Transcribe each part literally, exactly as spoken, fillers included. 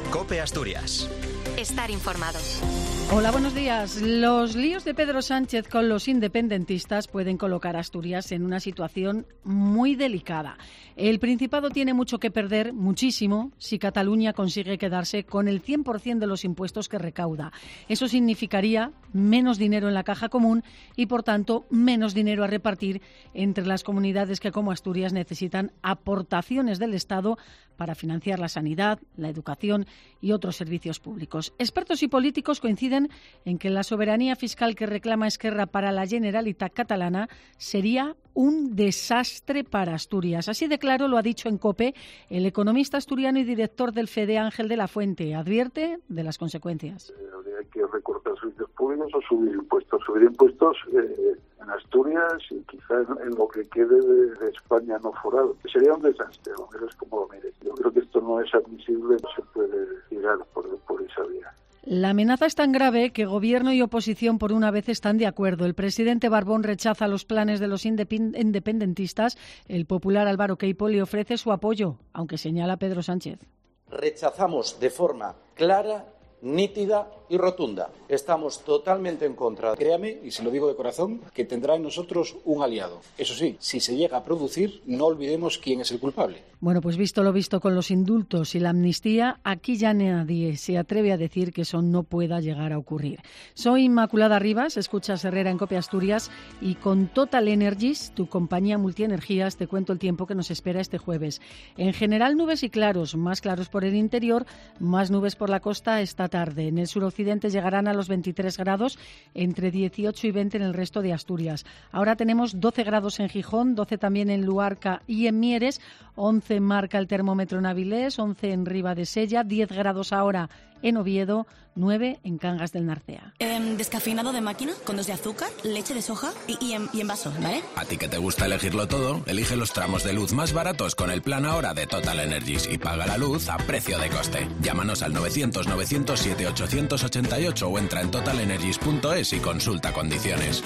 COPE Asturias. Estar informado. Hola, buenos días. Los líos de Pedro Sánchez con los independentistas pueden colocar a Asturias en una situación muy delicada. El Principado tiene mucho que perder, muchísimo, si Cataluña consigue quedarse con el cien por ciento de los impuestos que recauda. Eso significaría menos dinero en la caja común y, por tanto, menos dinero a repartir entre las comunidades que, como Asturias, necesitan aportaciones del Estado para financiar la sanidad, la educación y otros servicios públicos. Expertos y políticos coinciden en que la soberanía fiscal que reclama Esquerra para la Generalitat catalana sería un desastre para Asturias. Así de claro lo ha dicho en COPE el economista asturiano y director del FEDE, Ángel de la Fuente. Advierte de las consecuencias. Habría que recortar servicios públicos o subir impuestos. Subir impuestos eh, en Asturias y quizás en, en lo que quede de, de España no forado. Sería un desastre, lo menos como lo mire. Yo creo que esto no es admisible, no se puede tirar por, por esa vía. La amenaza es tan grave que Gobierno y oposición por una vez están de acuerdo. El presidente Barbón rechaza los planes de los independentistas. El popular Álvaro Queipo le ofrece su apoyo, aunque señala Pedro Sánchez. Rechazamos de forma clara, nítida y rotunda. Estamos totalmente en contra. Créame, y se lo digo de corazón, que tendrá en nosotros un aliado. Eso sí, si se llega a producir, no olvidemos quién es el culpable. Bueno, pues visto lo visto con los indultos y la amnistía, aquí ya nadie se atreve a decir que eso no pueda llegar a ocurrir. Soy Inmaculada Rivas, escuchas Herrera en COPE Asturias y con Total Energies, tu compañía multienergías, te cuento el tiempo que nos espera este jueves. En general nubes y claros, más claros por el interior, más nubes por la costa esta tarde. En el suroccidente llegarán a los veintitrés grados, entre dieciocho y veinte en el resto de Asturias. Ahora tenemos doce grados en Gijón, doce también en Luarca y en Mieres, once marca el termómetro en Avilés, once en Ribadesella, diez grados ahora en Oviedo, nueve en Cangas del Narcea. Eh, descafeinado de máquina, con dos de azúcar, leche de soja y, y, en, y en vaso, ¿vale? A ti que te gusta elegirlo todo, elige los tramos de luz más baratos con el plan ahora de Total Energies y paga la luz a precio de coste. Llámanos al novecientos, novecientos siete, ochocientos ochenta y ocho o entra en total energies punto es y consulta condiciones.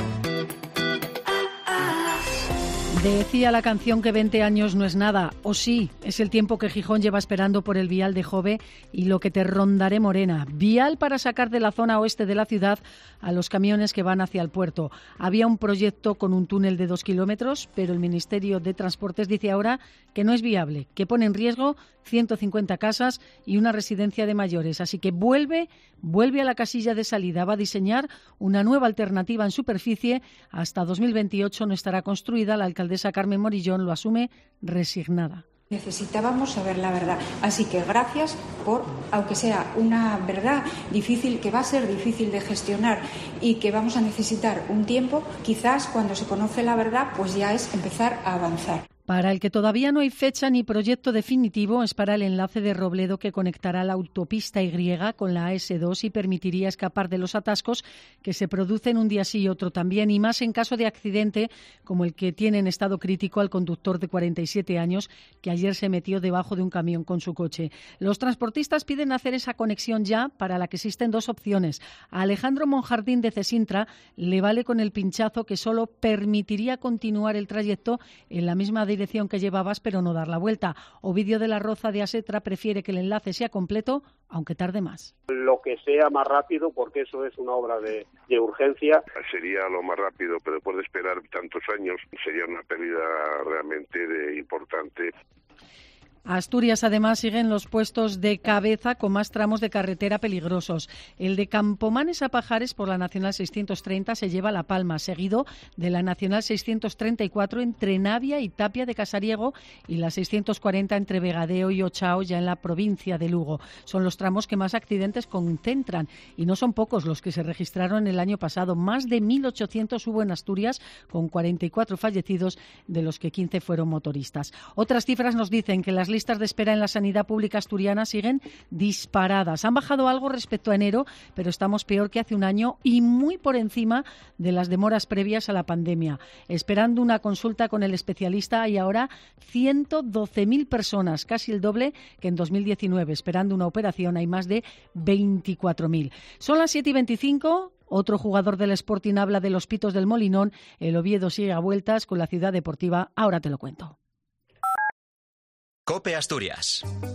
Decía la canción que veinte años no es nada, o sí, es el tiempo que Gijón lleva esperando por el vial de Jove y lo que te rondaré morena. Vial para sacar de la zona oeste de la ciudad a los camiones que van hacia el puerto. Había un proyecto con un túnel de dos kilómetros, pero el Ministerio de Transportes dice ahora que no es viable, que pone en riesgo ciento cincuenta casas y una residencia de mayores. Así que vuelve, vuelve a la casilla de salida. Va a diseñar una nueva alternativa en superficie. Hasta dos mil veintiocho no estará construida. La alcaldesa Carmen Morillón lo asume resignada. Necesitábamos saber la verdad, así que gracias por, aunque sea una verdad difícil, que va a ser difícil de gestionar y que vamos a necesitar un tiempo, quizás cuando se conoce la verdad, pues ya es empezar a avanzar. Para el que todavía no hay fecha ni proyecto definitivo es para el enlace de Robledo que conectará la autopista Y con la A ese dos y permitiría escapar de los atascos que se producen un día sí y otro también, y más en caso de accidente como el que tiene en estado crítico al conductor de cuarenta y siete años que ayer se metió debajo de un camión con su coche. Los transportistas piden hacer esa conexión ya, para la que existen dos opciones. A Alejandro Monjardín de Cesintra le vale con el pinchazo que solo permitiría continuar el trayecto en la misma dirección que llevabas, pero no dar la vuelta. Ovidio de la Roza de Asetra prefiere que el enlace sea completo, aunque tarde más. Lo que sea más rápido, porque eso es una obra de, de urgencia. Sería lo más rápido, pero después de esperar tantos años sería una pérdida realmente de importante. Asturias, además, sigue en los puestos de cabeza con más tramos de carretera peligrosos. El de Campomanes a Pajares por la Nacional seiscientos treinta se lleva la palma, seguido de la Nacional seiscientos treinta y cuatro entre Navia y Tapia de Casariego y la seiscientos cuarenta entre Vegadeo y Ochao, ya en la provincia de Lugo. Son los tramos que más accidentes concentran y no son pocos los que se registraron el año pasado. Más de mil ochocientos hubo en Asturias, con cuarenta y cuatro fallecidos, de los que quince fueron motoristas. Otras cifras nos dicen que las listas de espera en la sanidad pública asturiana siguen disparadas. Han bajado algo respecto a enero, pero estamos peor que hace un año y muy por encima de las demoras previas a la pandemia. Esperando una consulta con el especialista hay ahora ciento doce mil personas, casi el doble que en dos mil diecinueve. Esperando una operación hay más de veinticuatro mil. Son las siete y veinticinco. Otro jugador del Sporting habla de los pitos del Molinón. El Oviedo sigue a vueltas con la Ciudad Deportiva. Ahora te lo cuento. COPE Asturias.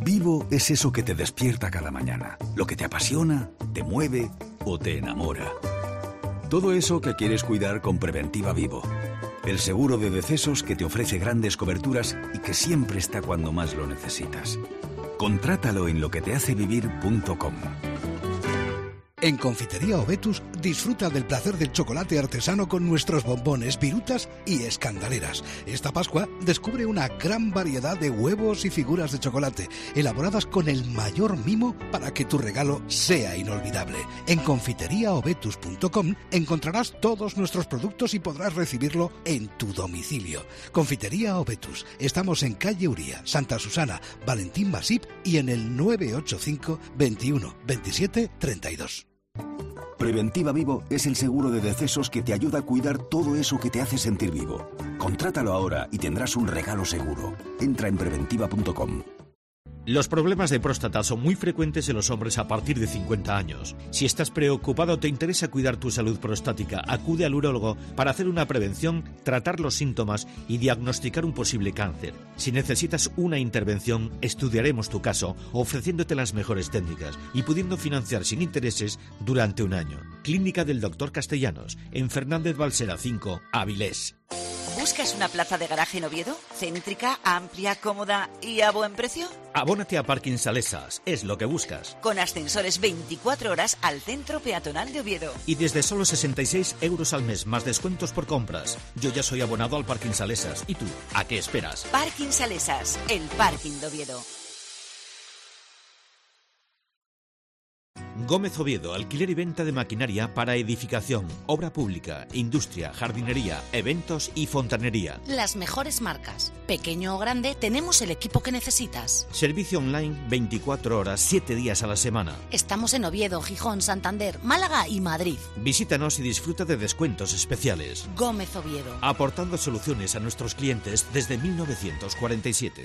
Vivo es eso que te despierta cada mañana, lo que te apasiona, te mueve o te enamora. Todo eso que quieres cuidar con Preventiva Vivo. El seguro de decesos que te ofrece grandes coberturas y que siempre está cuando más lo necesitas. Contrátalo en lo que te hace vivir punto com. En Confitería Obetus disfruta del placer del chocolate artesano con nuestros bombones, virutas y escandaleras. Esta Pascua descubre una gran variedad de huevos y figuras de chocolate, elaboradas con el mayor mimo para que tu regalo sea inolvidable. En confitería obetus punto com encontrarás todos nuestros productos y podrás recibirlo en tu domicilio. Confitería Obetus. Estamos en calle Uría, Santa Susana, Valentín Masip y en el nueve ocho cinco, veintiuno, veintisiete, treinta y dos. Preventiva Vivo es el seguro de decesos que te ayuda a cuidar todo eso que te hace sentir vivo. Contrátalo ahora y tendrás un regalo seguro. Entra en preventiva punto com. Los problemas de próstata son muy frecuentes en los hombres a partir de cincuenta años. Si estás preocupado o te interesa cuidar tu salud prostática, acude al urólogo para hacer una prevención, tratar los síntomas y diagnosticar un posible cáncer. Si necesitas una intervención, estudiaremos tu caso ofreciéndote las mejores técnicas y pudiendo financiar sin intereses durante un año. Clínica del doctor Castellanos, en Fernández Balsera cinco, Avilés. ¿Buscas una plaza de garaje en Oviedo? ¿Céntrica, amplia, cómoda y a buen precio? Abónate a Parking Salesas, es lo que buscas. Con ascensores veinticuatro horas al centro peatonal de Oviedo. Y desde solo sesenta y seis euros al mes, más descuentos por compras. Yo ya soy abonado al Parking Salesas. ¿Y tú? ¿A qué esperas? Parking Salesas, el parking de Oviedo. Gómez Oviedo, alquiler y venta de maquinaria para edificación, obra pública, industria, jardinería, eventos y fontanería. Las mejores marcas. Pequeño o grande, tenemos el equipo que necesitas. Servicio online veinticuatro horas, siete días a la semana. Estamos en Oviedo, Gijón, Santander, Málaga y Madrid. Visítanos y disfruta de descuentos especiales. Gómez Oviedo. Aportando soluciones a nuestros clientes desde mil novecientos cuarenta y siete.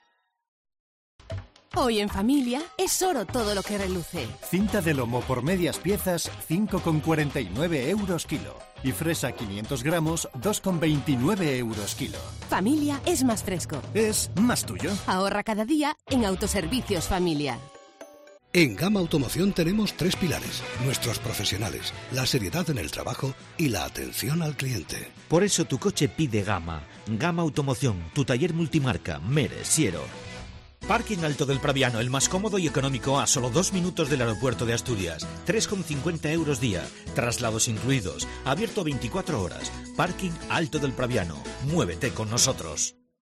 Hoy en familia es oro todo lo que reluce. Cinta de lomo por medias piezas, cinco con cuarenta y nueve euros kilo. Y fresa quinientos gramos, dos con veintinueve euros kilo. Familia es más fresco. Es más tuyo. Ahorra cada día en Autoservicios Familia. En Gama Automoción tenemos tres pilares: nuestros profesionales, la seriedad en el trabajo y la atención al cliente. Por eso tu coche pide Gama. Gama Automoción, tu taller multimarca, Mere, Siero. Parking Alto del Praviano, el más cómodo y económico a solo dos minutos del aeropuerto de Asturias. tres con cincuenta euros día, traslados incluidos, abierto veinticuatro horas. Parking Alto del Praviano, muévete con nosotros.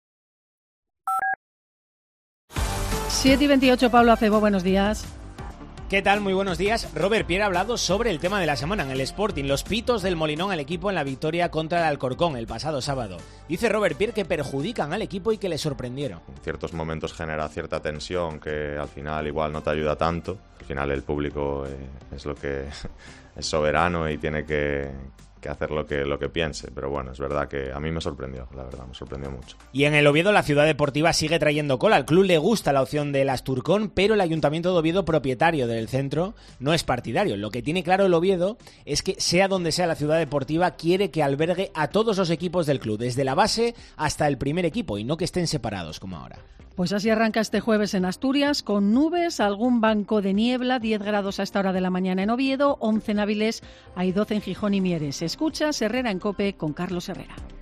siete y veintiocho, Pablo Acebo, buenos días. ¿Qué tal? Muy buenos días. Robert Pierre ha hablado sobre el tema de la semana en el Sporting, los pitos del Molinón al equipo en la victoria contra el Alcorcón el pasado sábado. Dice Robert Pierre que perjudican al equipo y que le sorprendieron. En ciertos momentos genera cierta tensión que al final igual no te ayuda tanto. Al final el público eh, es lo que es soberano y tiene que... que hacer lo que, lo que piense, pero bueno, es verdad que a mí me sorprendió, la verdad, me sorprendió mucho. Y en el Oviedo la ciudad deportiva sigue trayendo cola, al club le gusta la opción del Asturcón, pero el Ayuntamiento de Oviedo, propietario del centro, no es partidario. Lo que tiene claro el Oviedo es que sea donde sea la ciudad deportiva, quiere que albergue a todos los equipos del club, desde la base hasta el primer equipo, y no que estén separados como ahora. Pues así arranca este jueves en Asturias, con nubes, algún banco de niebla, diez grados a esta hora de la mañana en Oviedo, once en Avilés, hay doce en Gijón y Mieres. Escuchas Herrera en COPE con Carlos Herrera.